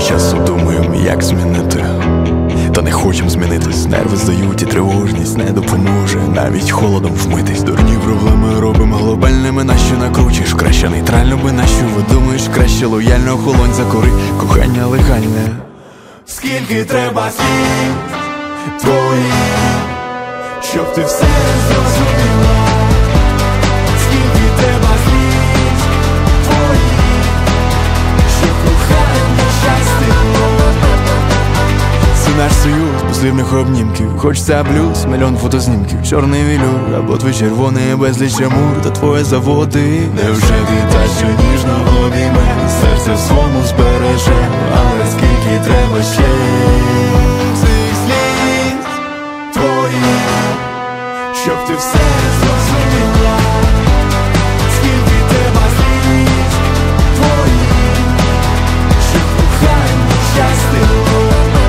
часу думаємо, як змінити, та не хочем змінитись. Нерви здають і тривожність не допоможе навіть холодом вмитись. Дурні проблеми робимо глобальними, нащо накручиш? Краще нейтрально би, нащо видумаєш? Краще лояльно охолонь, закори, кохання легальне. Скільки треба слів твоїх, щоб ти все зрозуміла? Скільки треба слів твоїх, щоб кохання щастило? Це наш союз без дивних обнімків. Хочеться блюз, мільйон фотознімків, чорний вілюр або твій червоний безліч амур та твоє заводи. Невже ти та, що ніжно обійме, серце в своєму збереже? Але скільки треба ще цих сліз твоїх, щоб ти все зрозуміла? Скільки треба сліз твоїх, щоб кохання щастило?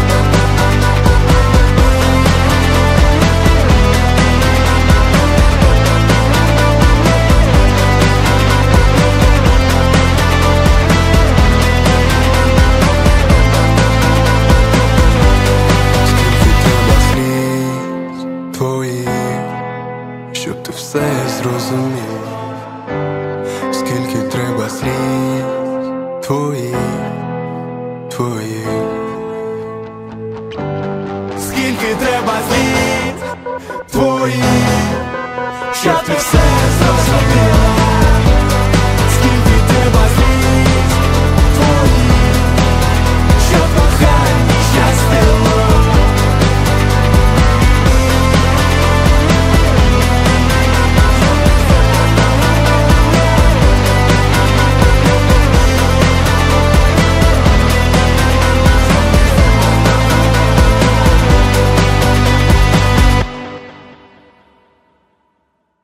Щоб ти все зрозумів, скільки треба слів твоїх, скільки треба слів твоїх, щоб ти все